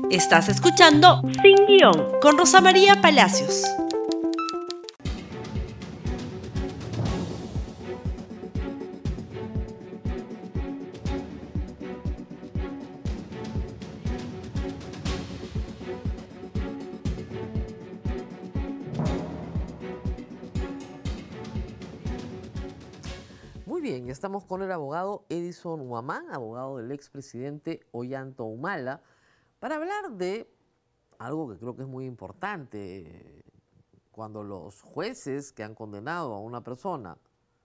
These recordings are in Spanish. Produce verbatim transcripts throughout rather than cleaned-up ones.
Estás escuchando Sin Guión con Rosa María Palacios. Muy bien, estamos con el abogado Edison Huamán, abogado del expresidente Ollanta Humala, para hablar de algo que creo que es muy importante. Cuando los jueces que han condenado a una persona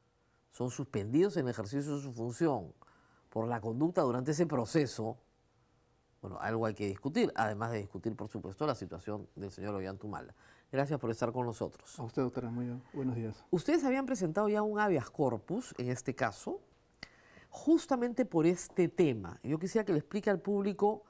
son suspendidos en el ejercicio de su función por la conducta durante ese proceso, bueno, algo hay que discutir, además de discutir, por supuesto, la situación del señor Ollanta Humala. Gracias por estar con nosotros. A usted, doctora, muy buenos días. Ustedes habían presentado ya un habeas corpus, en este caso, justamente por este tema. Yo quisiera que le explique al público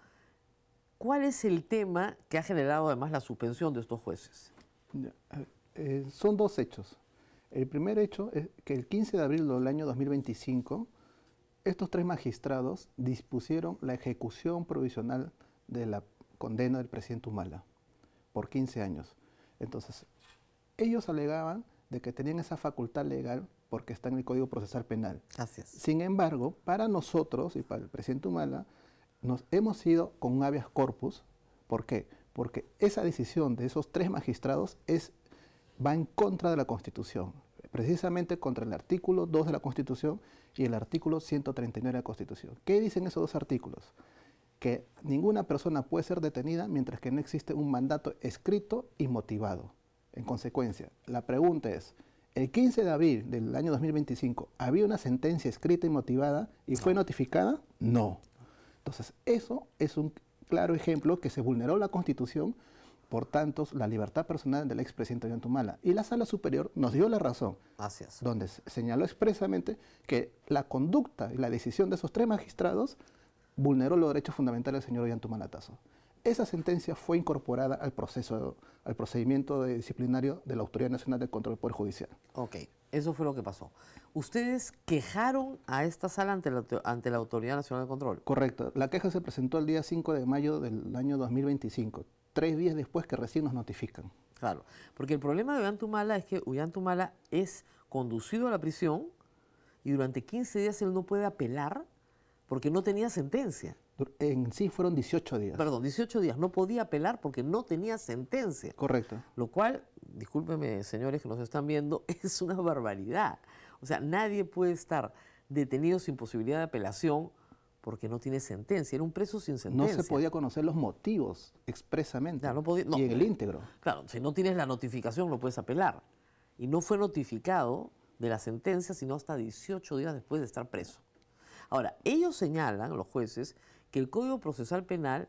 cuál es el tema que ha generado además la suspensión de estos jueces. Ya, eh, son dos hechos. El primer hecho es que el quince de abril del año dos mil veinticinco, estos tres magistrados dispusieron la ejecución provisional de la condena del presidente Humala por quince años. Entonces, ellos alegaban de que tenían esa facultad legal porque está en el Código Procesal Penal. Así es. Sin embargo, para nosotros y para el presidente Humala, nos hemos ido con un habeas corpus. ¿Por qué? Porque esa decisión de esos tres magistrados es, va en contra de la Constitución, precisamente contra el artículo dos de la Constitución y el artículo ciento treinta y nueve de la Constitución. ¿Qué dicen esos dos artículos? Que ninguna persona puede ser detenida mientras que no existe un mandato escrito y motivado. En consecuencia, la pregunta es, el quince de abril del año dos mil veinticinco, ¿había una sentencia escrita y motivada y fue notificada? No. Entonces, eso es un claro ejemplo que se vulneró la Constitución, por tanto, la libertad personal del expresidente Ollanta Humala. Y la Sala Superior nos dio la razón, Así es. donde señaló expresamente que la conducta y la decisión de esos tres magistrados vulneró los derechos fundamentales del señor Ollanta Humala Tazo. Esa sentencia fue incorporada al proceso, al procedimiento de disciplinario de la Autoridad Nacional de Control del Poder Judicial. Ok, eso fue lo que pasó. ¿Ustedes quejaron a esta sala ante la, ante la Autoridad Nacional de Control? Correcto. La queja se presentó el día cinco de mayo del año dos mil veinticinco, tres días después que recién nos notifican. Claro, porque el problema de Ollanta Humala es que Ollanta Humala es conducido a la prisión y durante quince días él no puede apelar porque no tenía sentencia. En sí fueron dieciocho días. Perdón, dieciocho días. No podía apelar porque no tenía sentencia. Correcto. Lo cual, discúlpenme señores que nos están viendo, es una barbaridad. O sea, nadie puede estar detenido sin posibilidad de apelación porque no tiene sentencia. Era un preso sin sentencia. No se podía conocer los motivos expresamente. Claro, no podía, no, y en el íntegro. Claro, si no tienes la notificación no puedes apelar. Y no fue notificado de la sentencia sino hasta dieciocho días después de estar preso. Ahora, ellos señalan, los jueces, que el Código Procesal Penal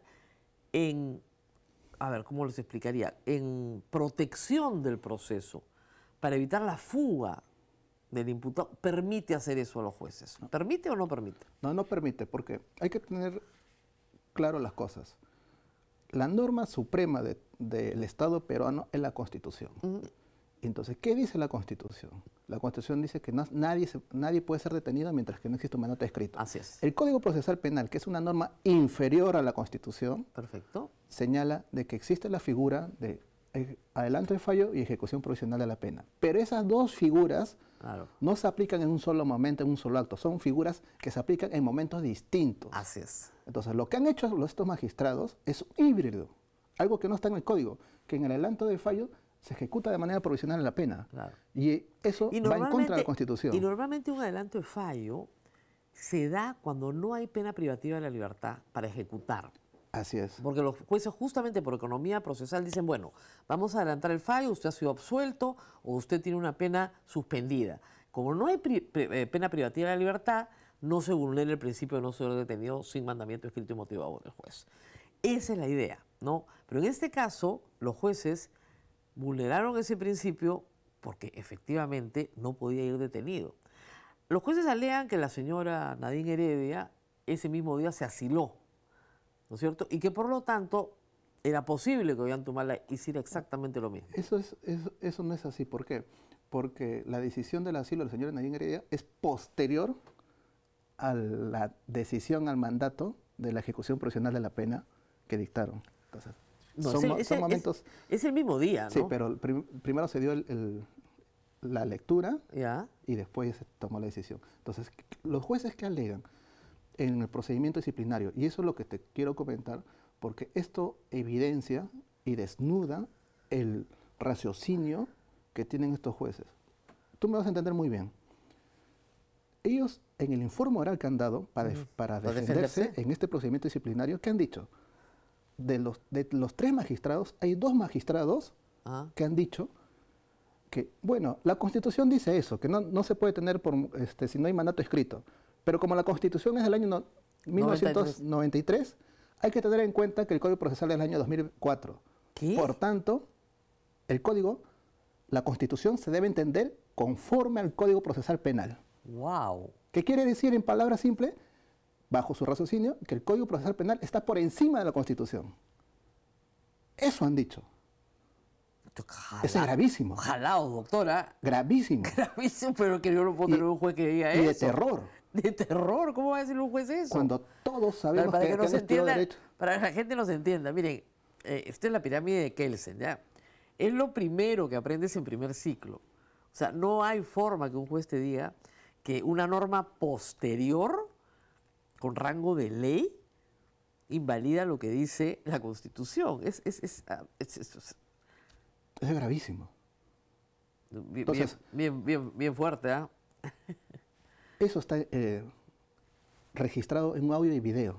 en, a ver, ¿cómo les explicaría? En protección del proceso, para evitar la fuga del imputado, permite hacer eso a los jueces. ¿Permite o no permite? No, no permite, porque hay que tener claro las cosas. La norma suprema del de, de Estado peruano es la Constitución. Uh-huh. Entonces, ¿qué dice la Constitución? La Constitución dice que no, nadie, se, nadie puede ser detenido mientras que no existe un mandato escrito. Así es. El Código Procesal Penal, que es una norma inferior a la Constitución, perfecto, señala de que existe la figura de eh, adelanto de fallo y ejecución provisional de la pena. Pero esas dos figuras claro. no se aplican en un solo momento, en un solo acto. Son figuras que se aplican en momentos distintos. Así es. Entonces, lo que han hecho los, estos magistrados es híbrido, algo que no está en el Código, que en el adelanto de fallo se ejecuta de manera provisional la pena. Claro. Y eso y va en contra de la Constitución. Y normalmente un adelanto de fallo se da cuando no hay pena privativa de la libertad para ejecutar. Así es. Porque los jueces justamente por economía procesal dicen, bueno, vamos a adelantar el fallo, usted ha sido absuelto o usted tiene una pena suspendida. Como no hay pri pri pena privativa de la libertad, no se vulnera el principio de no ser detenido sin mandamiento escrito y motivado del juez. Esa es la idea, ¿no? Pero en este caso, los jueces vulneraron ese principio porque efectivamente no podía ir detenido. Los jueces alegan que la señora Nadine Heredia ese mismo día se asiló, ¿no es cierto? Y que por lo tanto era posible que Ollanta Humala hiciera exactamente lo mismo. Eso, es, eso, eso no es así. ¿Por qué? Porque la decisión del asilo de la señora Nadine Heredia es posterior a la decisión, al mandato de la ejecución provisional de la pena que dictaron. Entonces, No, son, es, el, mo- es son el- momentos... es- es el mismo día, ¿no? Sí, pero prim- primero se dio el- el- la lectura Ya. y después se tomó la decisión. Entonces, los jueces que alegan en el procedimiento disciplinario, y eso es lo que te quiero comentar, porque esto evidencia y desnuda el raciocinio que tienen estos jueces. Tú me vas a entender muy bien. Ellos, en el informe oral que han dado para, def- para Para defenderse defenderse. en este procedimiento disciplinario, ¿qué han dicho? De los, de los tres magistrados, hay dos magistrados Ah, que han dicho que, bueno, la Constitución dice eso, que no, no se puede tener por, este, si no hay mandato escrito. Pero como la Constitución es del año no- mil novecientos noventa y tres, hay que tener en cuenta que el Código Procesal es del año dos mil cuatro. ¿Qué? Por tanto, el Código, la Constitución se debe entender conforme al Código Procesal Penal. wow. ¿Qué quiere decir en palabras simples? Bajo su raciocinio, que el Código Procesal Penal está por encima de la Constitución. Eso han dicho. Ojalá, Eso es gravísimo. Ojalá, doctora. Gravísimo. Gravísimo, pero que yo no puedo Y- tener un juez que diga y eso. de terror. De terror, ¿cómo va a decir un juez eso? Cuando todos sabemos para, que, que, que nos han estudiado entienda, derecho. para que la gente nos entienda, miren, eh, esta es la pirámide de Kelsen, ¿ya? Es lo primero que aprendes en primer ciclo. O sea, no hay forma que un juez te diga que una norma posterior, con rango de ley, invalida lo que dice la Constitución. Es, es, es, ah, es- es- es- Eso es gravísimo. bien, Entonces- bien, bien, bien, bien fuerte, ¿ah? Eso está eh, registrado en un audio y video.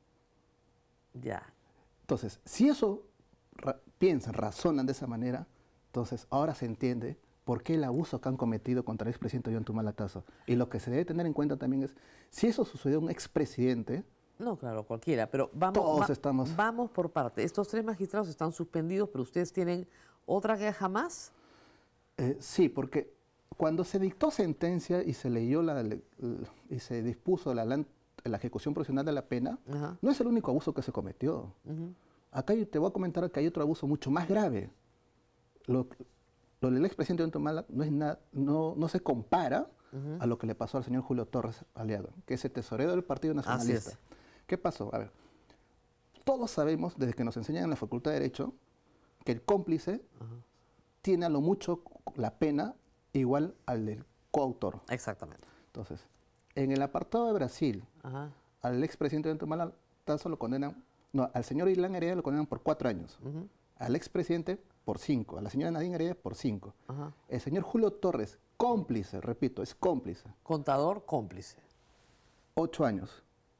Ya. Entonces, si eso ra- piensan, razonan de esa manera, entonces ahora se entiende por qué el abuso que han cometido contra el expresidente Ollanta Lazo. Y lo que se debe tener en cuenta también es, si eso sucedió a un expresidente, No, claro, cualquiera, pero vamos, Todos estamos- vamos por parte. Estos tres magistrados están suspendidos, pero ustedes tienen otra queja más. eh, sí, porque cuando se dictó sentencia y se leyó la, le- l- y se dispuso la, lan- la ejecución profesional de la pena, Ajá. no es el único abuso que se cometió. Ujú. Acá yo te voy a comentar que hay otro abuso mucho más grave. Lo, lo del expresidente Ollanta Humala no, es na- no, no se compara a lo que le pasó al señor Julio Torres Aliaga, que es el tesorero del Partido Nacionalista. es. ¿Qué pasó? A ver, todos sabemos, desde que nos enseñan en la Facultad de Derecho, que el cómplice tiene a lo mucho la pena igual al del coautor. Exactamente. Entonces, en el apartado de Brasil, Ajá. al expresidente Ollanta Humala Lazo lo condenan, no, al señor Ilan Heredia lo condenan por cuatro años, Ujú. al expresidente por cinco, a la señora Nadine Heredia por cinco. Ajá. El señor Julio Torres, cómplice, repito, es cómplice, Contador cómplice. ocho años.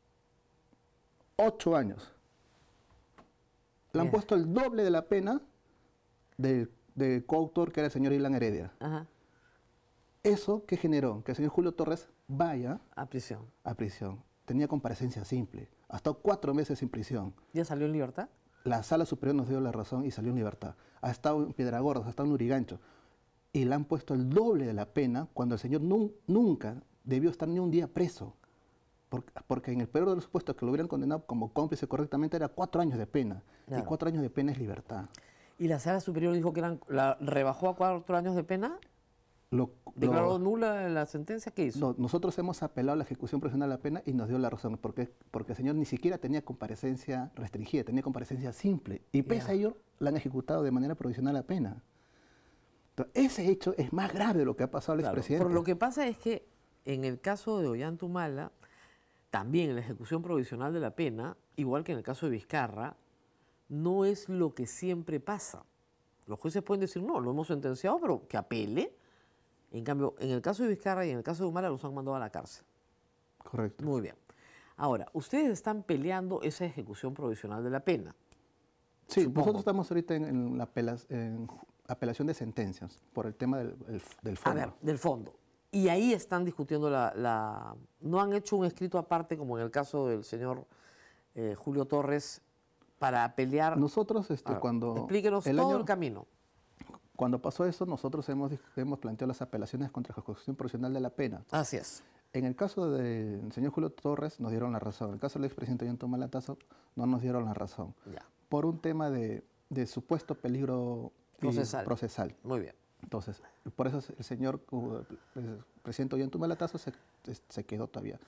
Ocho años. Le han Bien. puesto el doble de la pena del, del coautor que era el señor Ilan Heredia. Ajá. ¿Eso qué generó? Que el señor Julio Torres vaya A prisión. a prisión. Tenía comparecencia simple. Ha estado cuatro meses en prisión. ¿Ya salió en libertad? La sala superior nos dio la razón y salió en libertad. Ha estado en Piedragordas, ha estado en Urigancho. Y le han puesto el doble de la pena cuando el señor nun- nunca debió estar ni un día preso. Por- porque en el peor de los supuestos que lo hubieran condenado como cómplice correctamente era cuatro años de pena. Claro. Y cuatro años de pena es libertad. ¿Y la sala superior dijo que eran, la rebajó a cuatro años de pena? Lo- ¿Declaró lo- nula la sentencia? ¿Qué hizo? no, nosotros hemos apelado a la ejecución profesional de la pena y nos dio la razón. Porque, porque el señor ni siquiera tenía comparecencia restringida, tenía comparecencia simple. Y pese Ya. a ello, la han ejecutado de manera provisional la pena. Entonces, ese hecho es más grave de lo que ha pasado al Claro, expresidente. pero lo que pasa es que en el caso de Ollanta Humala, también en la ejecución provisional de la pena, igual que en el caso de Vizcarra, no es lo que siempre pasa. Los jueces pueden decir, no, lo hemos sentenciado, pero que apele. En cambio, en el caso de Vizcarra y en el caso de Humala los han mandado a la cárcel. Correcto. Muy bien. Ahora, ustedes están peleando esa ejecución provisional de la pena. Sí, supongo. nosotros estamos ahorita en, en la apela- en ju- apelación de sentencias por el tema del, el- del A fondo. ver, del fondo. Y ahí están discutiendo la, la- No han hecho un escrito aparte, como en el caso del señor eh, Julio Torres, para pelear. Nosotros, este, A ver, cuando, explíquenos el todo año- el camino. cuando pasó eso, nosotros hemos, dis- hemos planteado las apelaciones contra la ejecución profesional de la pena. Así es. En el caso del señor Julio Torres nos dieron la razón. En el caso del expresidente Ollanta Humala Lazo no nos dieron la razón. Ya. Por un tema de, de supuesto peligro y Procesal. procesal. Muy bien. Entonces, por eso el señor uh, el presidente Ollanta Humala Lazo se, se quedó todavía.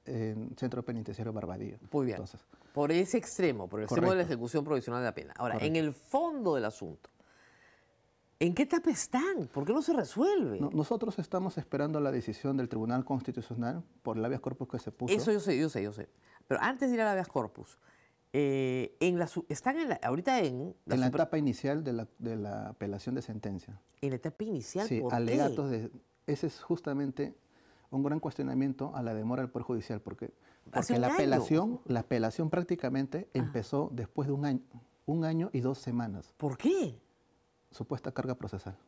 en Centro Penitenciario Barbadillo. Muy bien. Entonces, por ese extremo, por el extremo de la correcto. ejecución provisional de la pena. Ahora, Correcto. en el fondo del asunto, ¿en qué etapa están? ¿Por qué no se resuelve? No- nosotros estamos esperando la decisión del Tribunal Constitucional por el habeas corpus que se puso. Eso yo sé, yo sé, yo sé. Pero antes de ir a la habeas corpus, eh, en la, su- están en la- ahorita en la, en la super- etapa inicial de la, de la apelación de sentencia. en la etapa inicial. Sí, ¿por qué? alegatos de... Ese es justamente un gran cuestionamiento a la demora del Poder Judicial, porque, Hace porque un la año. apelación, la apelación prácticamente empezó después de un año, un año y dos semanas. ¿Por qué? Supuesta carga procesal.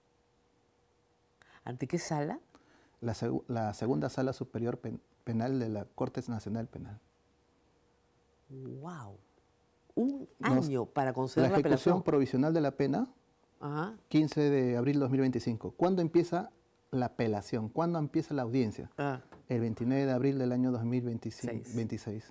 ¿Ante qué sala? La, segu- la segunda sala superior pen- penal de la Corte Nacional Penal. ¡Wow! Un Nos- año para La conceder la, ejecución apelación. provisional de la pena, Ajá. quince de abril de dos mil veinticinco. ¿Cuándo empieza la apelación? ¿Cuándo empieza la audiencia? Ah. El veintinueve de abril del año dos mil veinticinco, Seis. veintiséis.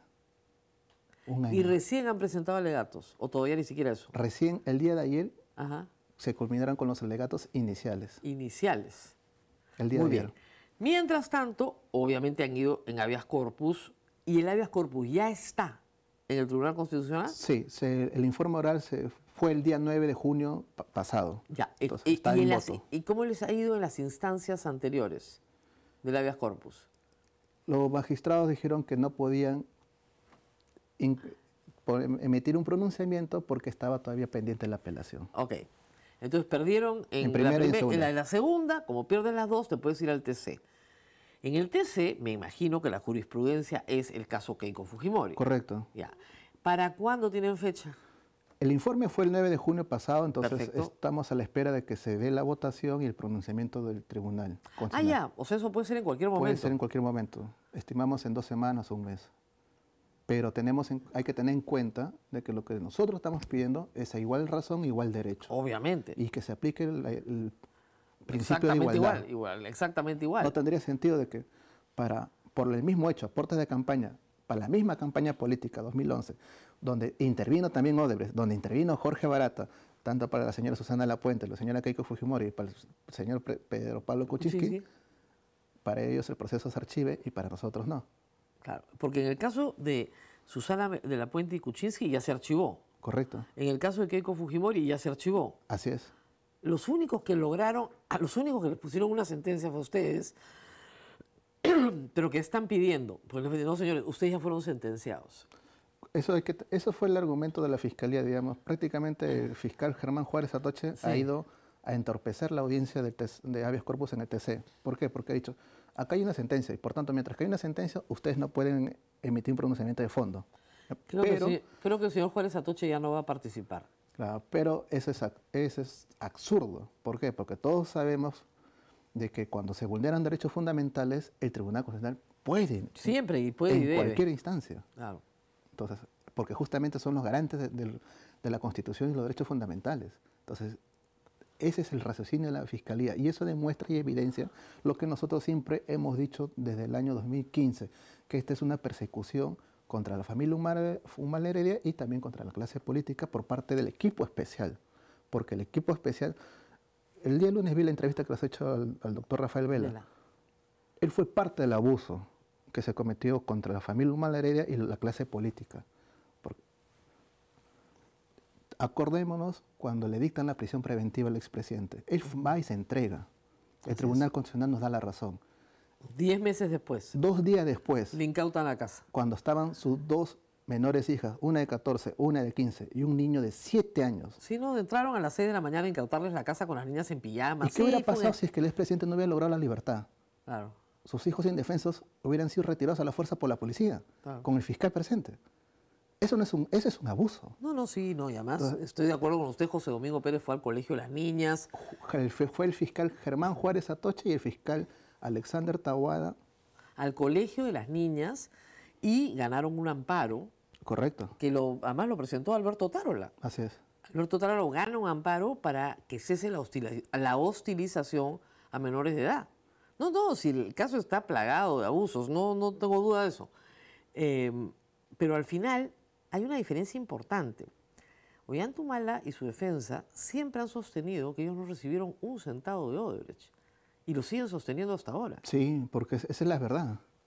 Un año. Y recién han presentado alegatos, o todavía ni siquiera eso. Recién el día de ayer Ajá. se culminaron con los alegatos iniciales. Iniciales. El día Muy de bien. ayer. Mientras tanto, obviamente han ido en habeas corpus y el habeas corpus ya está en el Tribunal Constitucional. Sí, se- el informe oral se, fue el día nueve de junio pa- pasado. Ya. y- Entonces, y, está y en en las- voto. ¿y cómo les ha ido en las instancias anteriores del habeas corpus? Los magistrados dijeron que no podían in- por- em- emitir un pronunciamiento porque estaba todavía pendiente la apelación. Ok. Entonces perdieron en, En la, primera y en primer- en segunda. la, en la segunda, como pierden las dos, te puedes ir al T C. En el T C, me imagino que la jurisprudencia es el caso Keiko Fujimori. Correcto. Ya. ¿Para cuándo tienen fecha? El informe fue el nueve de junio pasado, entonces Perfecto. estamos a la espera de que se dé la votación y el pronunciamiento del Tribunal Ah, Constitucional. ya. O sea, eso puede ser en cualquier momento. Puede ser en cualquier momento. Estimamos en dos semanas o un mes. Pero tenemos en- hay que tener en cuenta de que lo que nosotros estamos pidiendo es a igual razón, igual derecho. Obviamente. Y que se aplique el, el principio de Exactamente igualdad. igual, igual, exactamente igual. No tendría sentido de que para, por el mismo hecho, aportes de campaña, para la misma campaña política dos mil once, donde intervino también Odebrecht, donde intervino Jorge Barata, tanto para la señora Susana Lapuente, la señora Keiko Fujimori y para el señor Pre- Pedro Pablo Kuczynski, Sí, sí. para ellos el proceso se archive y para nosotros no. Claro, porque en el caso de Susana de la Puente y Kuczynski ya se archivó. Correcto, En el caso de Keiko Fujimori ya se archivó. así es. Los únicos que lograron, a los únicos que les pusieron una sentencia fue a ustedes, pero que están pidiendo, porque les dicen, no señores, ustedes ya fueron sentenciados. Eso, hay que, eso fue el argumento de la Fiscalía, digamos. Prácticamente el fiscal Germán Juárez Atoche Sí. ha ido a entorpecer la audiencia de, T C de habeas corpus en el T C. ¿Por qué? Porque ha dicho, acá hay una sentencia y por tanto, mientras que hay una sentencia, ustedes no pueden emitir un pronunciamiento de fondo. Creo, pero, que, sí- creo que el señor Juárez Atoche ya no va a participar. claro, pero eso es, ac- eso es absurdo. ¿Por qué? Porque todos sabemos de que cuando se vulneran derechos fundamentales, el Tribunal Constitucional puede, Siempre, y puede y en debe. cualquier instancia. Claro. Entonces, porque justamente son los garantes de, del- de la Constitución y los derechos fundamentales. Entonces, ese es el raciocinio de la Fiscalía y eso demuestra y evidencia lo que nosotros siempre hemos dicho desde el año dos mil quince, que esta es una persecución contra la familia humana, humana heredia y también contra la clase política por parte del equipo especial. Porque el equipo especial, el día lunes vi la entrevista que le has hecho al, al doctor Rafael Vela. Vela. Él fue parte del abuso que se cometió contra la familia humana heredia y la clase política. Por- Acordémonos cuando le dictan la prisión preventiva al expresidente. Él va y se entrega. El Así Tribunal es. Constitucional nos da la razón. Diez meses después, Dos días después, le incautan la casa. cuando estaban sus dos menores hijas, una de catorce, una de quince y un niño de siete años. Si no, entraron a las seis de la mañana a incautarles la casa con las niñas en pijama. ¿Y qué hubiera Sí, fue un- pasado si es que el expresidente no hubiera logrado la libertad? Claro. Sus hijos indefensos hubieran sido retirados a la fuerza por la policía, Claro. con el fiscal presente. Eso no es un, ese es un abuso. No, no, sí, no, y además Entonces- estoy de acuerdo con usted, José Domingo Pérez fue al colegio de las niñas. El- Fue fue el fiscal Germán Juárez Atoche y el fiscal Alexander Tahuada. al colegio de las niñas y ganaron un amparo Correcto, que lo, además lo presentó Alberto Tarola. así es. Alberto Tarola gana un amparo para que cese la, hostila- la hostilización a menores de edad. No, no, si el caso está plagado de abusos, no, no tengo duda de eso. Eh, pero al final hay una diferencia importante. Ollantumala y su defensa siempre han sostenido que ellos no recibieron un centavo de Odebrecht y lo siguen sosteniendo hasta ahora. Sí, porque es- esa es la verdad.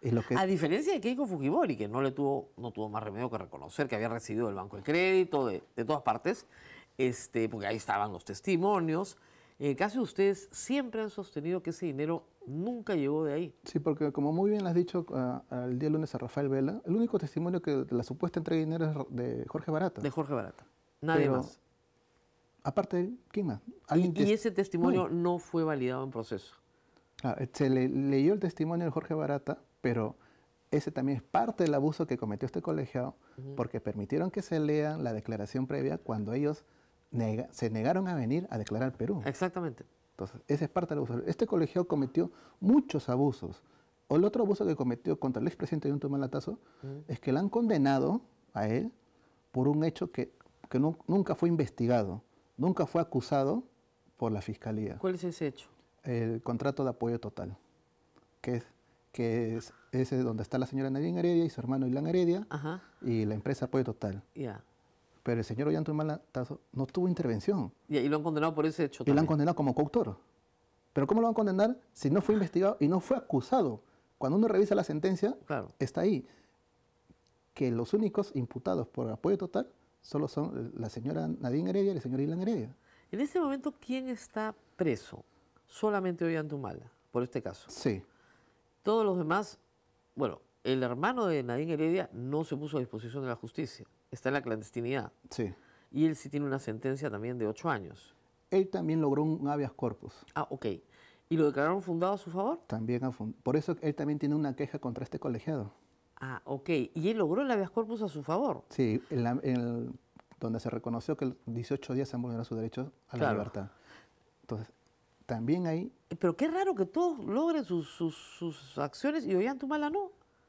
Y lo que, A diferencia de Keiko Fujimori, que no le tuvo, no tuvo más remedio que reconocer que había recibido el Banco de Crédito de, de todas partes, este, porque ahí estaban los testimonios. En el caso de ustedes, siempre han sostenido que ese dinero nunca llegó de ahí. sí, porque como muy bien lo has dicho uh, el día lunes a Rafael Vela, el único testimonio que de la supuesta entrega de dinero es de Jorge Barata. De Jorge Barata. Nadie Pero, más. Aparte de él, ¿quién más? Y, ¿Alguien y tes- ese testimonio no. no fue validado en proceso. Claro, se le leyó el testimonio de Jorge Barata, pero ese también es parte del abuso que cometió este colegiado, Ujú. porque permitieron que se lea la declaración previa cuando ellos nega- se negaron a venir a declarar Perú. Exactamente. Entonces, ese es parte del abuso. Este colegiado cometió muchos abusos. O el otro abuso que cometió contra el expresidente Ollanta Humala Lazo Ujú. es que le han condenado a él por un hecho que, que nu- nunca fue investigado, nunca fue acusado por la fiscalía. ¿Cuál es ese hecho? El contrato de apoyo total, que es, que es ese donde está la señora Nadine Heredia y su hermano Ilan Heredia Ajá, y la empresa Apoyo Total. ya. Pero el señor Ollanta Humala Lazo no tuvo intervención Ya, y lo han condenado por ese hecho y lo han también. condenado como coautor. Pero ¿cómo lo van a condenar si no fue investigado y no fue acusado? Cuando uno revisa la sentencia, Claro. está ahí que los únicos imputados por apoyo total solo son la señora Nadine Heredia y el señor Ilan Heredia. En este momento, ¿quién está preso? Solamente Ollanta Humala, por este caso. Sí, Todos los demás, bueno, el hermano de Nadine Heredia no se puso a disposición de la justicia. Está en la clandestinidad. sí. Y él sí tiene una sentencia también de ocho años. Él también logró un habeas corpus. Ah, ok. ¿Y lo declararon fundado a su favor? También a fun- por eso él también tiene una queja contra este colegiado. Ah, ok. ¿Y él logró el habeas corpus a su favor? Sí, en la- en el- donde se reconoció que el dieciocho días se han vulnerado sus derechos a la Claro. libertad. Entonces, también ahí, Eh, Pero qué raro que todos logren sus, sus, sus acciones y Ollanta Humala no.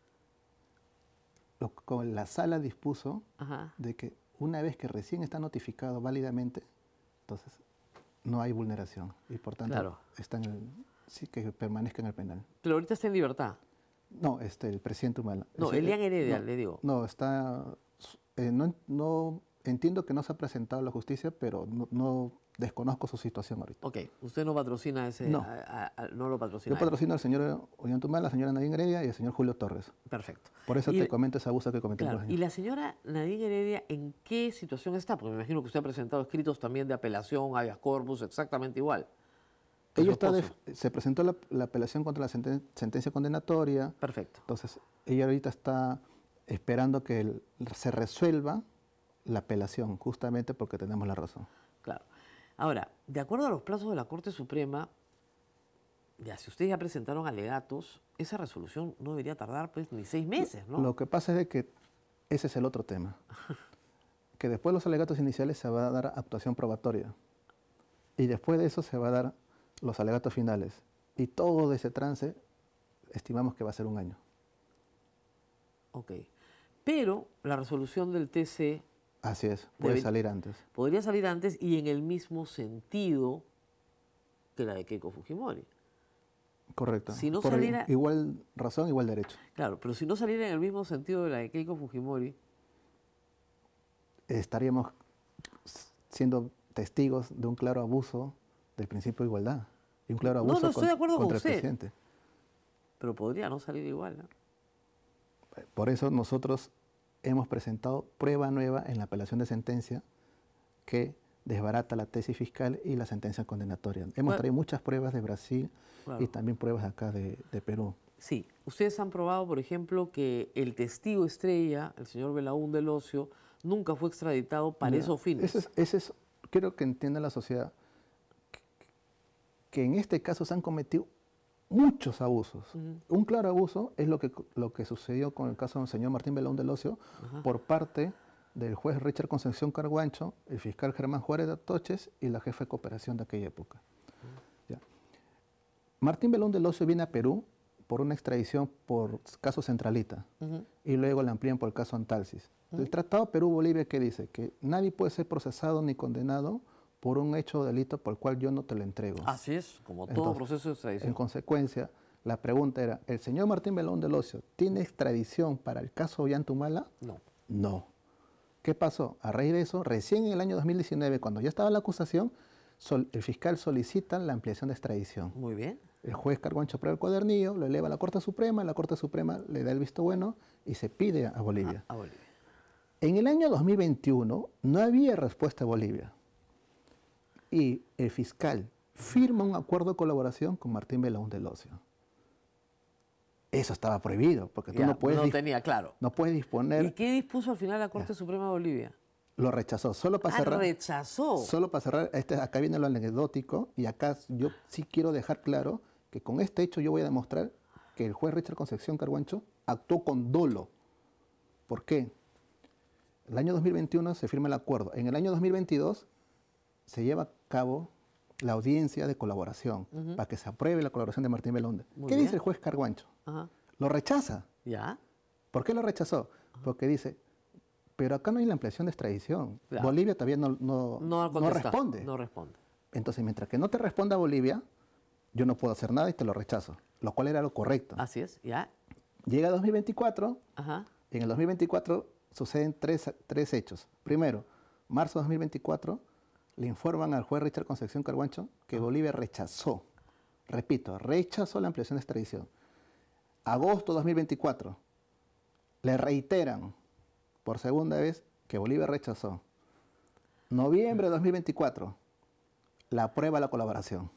lo- con la sala dispuso Ajá. de que una vez que recién está notificado válidamente, entonces no hay vulneración y por tanto Claro. está en el, sí que permanezca en el penal. Pero ahorita está en libertad. No, este, el presidente Humala. No, Ese- Elian Heredia, no, le digo. No, está, eh, no, no- entiendo que no se ha presentado a la justicia, pero no, no desconozco su situación ahorita. Ok, usted no patrocina ese, No. a- a- a- no lo patrocina. Yo a él. patrocino al señor Ollanta Humala, la señora Nadine Heredia y al señor Julio Torres. Perfecto. Por eso Y- te comento ese abuso que cometió Claro, el y señor. la señora Nadine Heredia, ¿en qué situación está? Porque me imagino que usted ha presentado escritos también de apelación, habeas corpus, exactamente igual. que Ella su está de- esposo. se presentó la, la apelación contra la senten- sentencia condenatoria. Perfecto. Entonces, ella ahorita está esperando que el- se resuelva la apelación, justamente porque tenemos la razón. Claro. Ahora, de acuerdo a los plazos de la Corte Suprema, ya si ustedes ya presentaron alegatos, esa resolución no debería tardar pues ni seis meses, ¿no? Lo que pasa es de que ese es el otro tema. Que después de los alegatos iniciales se va a dar actuación probatoria. Y después de eso se va a dar los alegatos finales. Y todo ese trance estimamos que va a ser un año. Ok. Pero la resolución del T C Así es, puede Debe- salir antes. podría salir antes y en el mismo sentido que la de Keiko Fujimori. Correcto. Si no Por saliera- igual razón, igual derecho. Claro, pero si no saliera en el mismo sentido de la de Keiko Fujimori, Estaríamos siendo testigos de un claro abuso del principio de igualdad. Y un claro No, abuso no, estoy de con- acuerdo con contra usted. el presidente. pero podría no salir igual, ¿no? Por eso nosotros hemos presentado prueba nueva en la apelación de sentencia que desbarata la tesis fiscal y la sentencia condenatoria. Hemos Bueno. traído muchas pruebas de Brasil Claro. y también pruebas acá de, de Perú. Sí, ustedes han probado, por ejemplo, que el testigo estrella, el señor Belaúnde del Ocio, nunca fue extraditado para Mira, esos fines. Ese es, ese es- quiero que entienda la sociedad que, que en este caso se han cometido muchos abusos. Ujú. Un claro abuso es lo que, lo que sucedió con el caso del señor Martín Belaúnde del Ocio Ajá. por parte del juez Richard Concepción Carguancho, el fiscal Germán Juárez de Atoches y la jefa de cooperación de aquella época. Ya. Martín Belaúnde del Ocio viene a Perú por una extradición por caso Centralita Ujú. y luego la amplían por el caso Antalsis. El Tratado Perú-Bolivia que dice que nadie puede ser procesado ni condenado por un hecho o delito por el cual yo no te lo entrego. Así es, como todo Entonces, proceso de extradición. En consecuencia, la pregunta era, ¿el señor Martín Belaúnde del Ocio tiene extradición para el caso Ollanta Humala? No. No. ¿Qué pasó? A raíz de eso, recién en el año dos mil diecinueve, cuando ya estaba la acusación, sol, el fiscal solicita la ampliación de extradición. Muy bien. El juez Carguancho aprueba el cuadernillo, lo eleva a la Corte Suprema, la Corte Suprema le da el visto bueno y se pide a Bolivia. A, a Bolivia. En el año dos mil veintiuno no había respuesta a Bolivia y el fiscal firma un acuerdo de colaboración con Martín Belaúnde del Ocio. Eso estaba prohibido, porque tú Ya, no puedes, no tenía claro. no puedes disponer. ¿Y qué dispuso al final la Corte Ya. Suprema de Bolivia? Lo rechazó. Solo para Ah, cerrar. rechazó. Solo para cerrar, este, acá viene lo anecdótico y acá yo sí quiero dejar claro que con este hecho yo voy a demostrar que el juez Richard Concepción Carguancho actuó con dolo. ¿Por qué? El año dos mil veintiuno se firma el acuerdo. En el año dos mil veintidós se lleva a cabo la audiencia de colaboración uh-huh. para que se apruebe la colaboración de Martín Belaúnde. Muy ¿Qué bien. dice el juez Carguancho? Ajá. Lo rechaza. ¿Ya? ¿Por qué lo rechazó? Ajá. Porque dice, pero acá no hay la ampliación de extradición. Claro. Bolivia todavía no, no, No, no responde. No responde. Entonces, mientras que no te responda Bolivia, yo no puedo hacer nada y te lo rechazo, lo cual era lo correcto. Así es, ¿ya? Llega dos mil veinticuatro, Ajá. y en el dos mil veinticuatro suceden tres, tres hechos. Primero, marzo de dos mil veinticuatro, le informan al juez Richard Concepción Carguancho que Bolivia rechazó, repito, rechazó la ampliación de extradición. Agosto de dos mil veinticuatro, le reiteran por segunda vez que Bolivia rechazó. Noviembre de dos mil veinticuatro, la aprueba la colaboración.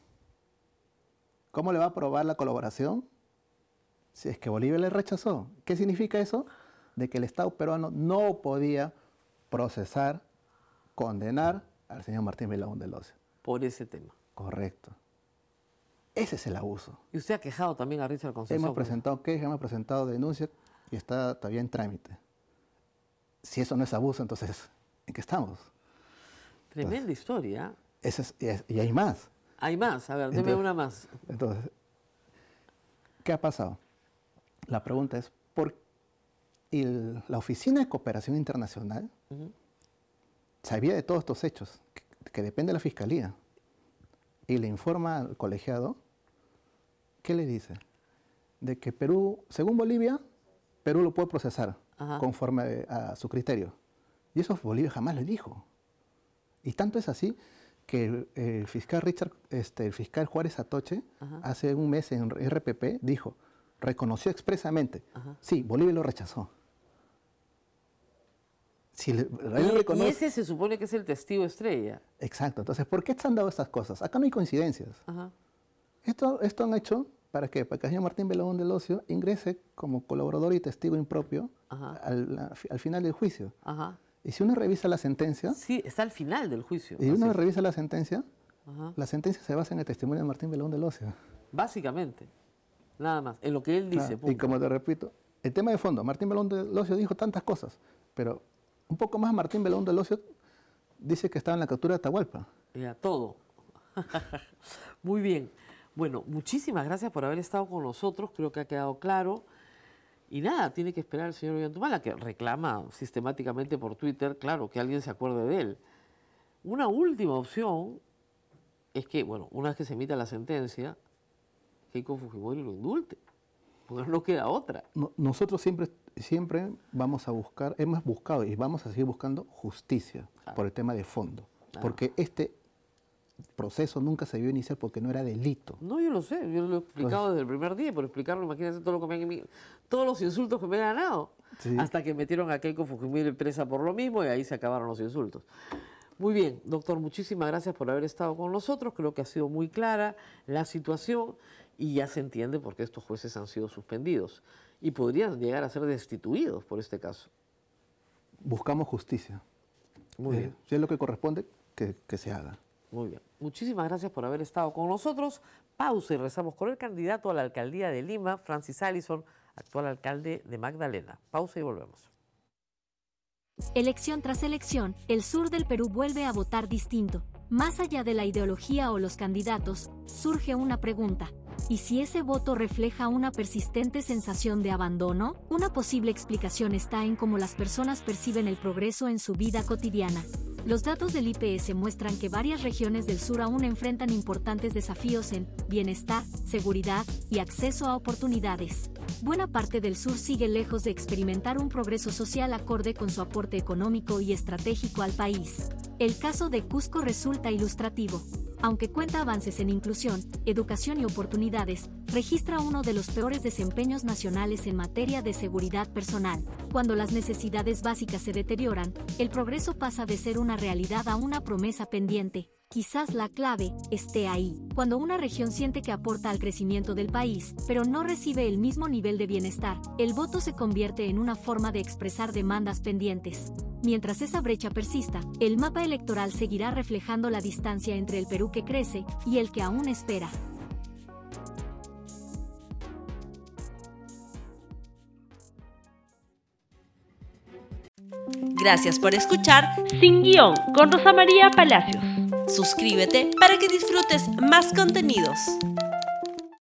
¿Cómo le va a aprobar la colaboración? Si es que Bolivia le rechazó. ¿Qué significa eso? De que el Estado peruano no podía procesar, condenar al señor Martín Belaúnde del Ocio. Por ese tema. Correcto. Ese es el abuso. Y usted ha quejado también a Richard Concepción. Hemos presentado quejas, hemos presentado denuncias y está todavía en trámite. Si eso no es abuso, entonces, ¿en qué estamos? Tremenda Entonces, historia. Ese es, y, es, y hay más. Hay más, a ver, deme Entonces, una más. Entonces, ¿qué ha pasado? La pregunta es, ¿por el, la Oficina de Cooperación Internacional uh-huh. sabía de todos estos hechos, que, que depende de la Fiscalía, y le informa al colegiado? ¿Qué le dice? De que Perú, según Bolivia, Perú lo puede procesar Ajá. conforme a, a su criterio. Y eso Bolivia jamás le dijo. Y tanto es así que el, el fiscal Richard, este, el fiscal Juárez Atoche, Ajá. hace un mes en R P P dijo, reconoció expresamente, Ajá. sí, Bolivia lo rechazó. Si le, y, reconoce, y ese se supone que es el testigo estrella. Exacto. Entonces, ¿por qué se han dado estas cosas? Acá no hay coincidencias. Ajá. Esto, esto han hecho para que, para que el señor Martín Belaúnde del Ocio ingrese como colaborador y testigo impropio al, al final del juicio. Ajá. Y si uno revisa la sentencia... Sí, está al final del juicio. Y uno revisa la sentencia, Ajá. la sentencia se basa en el testimonio de Martín Belaúnde del Ocio. Básicamente. Nada más. En lo que él dice. Claro. Y como te repito, el tema de fondo, Martín Belaúnde del Ocio dijo tantas cosas, pero un poco más Martín Belaúnde del Ocio dice que estaba en la captura de Atahualpa. Ya, todo. Muy bien. Bueno, muchísimas gracias por haber estado con nosotros. Creo que ha quedado claro. Y nada, tiene que esperar el señor Ollantumala, que reclama sistemáticamente por Twitter, claro, que alguien se acuerde de él. Una última opción es que, bueno, una vez que se emita la sentencia, Keiko Fujimori lo indulte, porque no queda otra. No, nosotros siempre, siempre vamos a buscar, hemos buscado y vamos a seguir buscando justicia claro. por el tema de fondo, claro. porque este proceso nunca se vio iniciar porque no era delito. No, yo lo sé, yo lo he explicado Entonces, desde el primer día, por explicarlo, imagínense todo lo que me han, todos los insultos que me he ganado, sí. hasta que metieron a Keiko Fujimori presa por lo mismo y ahí se acabaron los insultos. Muy bien, doctor, muchísimas gracias por haber estado con nosotros, creo que ha sido muy clara la situación y ya se entiende por qué estos jueces han sido suspendidos y podrían llegar a ser destituidos por este caso. Buscamos justicia. Muy eh, bien. Si es lo que corresponde, que, que se haga. Muy bien. Muchísimas gracias por haber estado con nosotros. Pausa y rezamos con el candidato a la alcaldía de Lima, Francis Allison, actual alcalde de Magdalena. Pausa y volvemos. Elección tras elección, el sur del Perú vuelve a votar distinto. Más allá de la ideología o los candidatos, surge una pregunta. ¿Y si ese voto refleja una persistente sensación de abandono? Una posible explicación está en cómo las personas perciben el progreso en su vida cotidiana. Los datos del I P S muestran que varias regiones del sur aún enfrentan importantes desafíos en bienestar, seguridad y acceso a oportunidades. Buena parte del sur sigue lejos de experimentar un progreso social acorde con su aporte económico y estratégico al país. El caso de Cusco resulta ilustrativo. aunque cuenta avances en inclusión, educación y oportunidades, registra uno de los peores desempeños nacionales en materia de seguridad personal. Cuando las necesidades básicas se deterioran, el progreso pasa de ser una realidad a una promesa pendiente. Quizás la clave esté ahí, cuando una región siente que aporta al crecimiento del país, pero no recibe el mismo nivel de bienestar, el voto se convierte en una forma de expresar demandas pendientes. Mientras esa brecha persista, el mapa electoral seguirá reflejando la distancia entre el Perú que crece y el que aún espera. Gracias por escuchar Sin Guión con Rosa María Palacios. Suscríbete para que disfrutes más contenidos.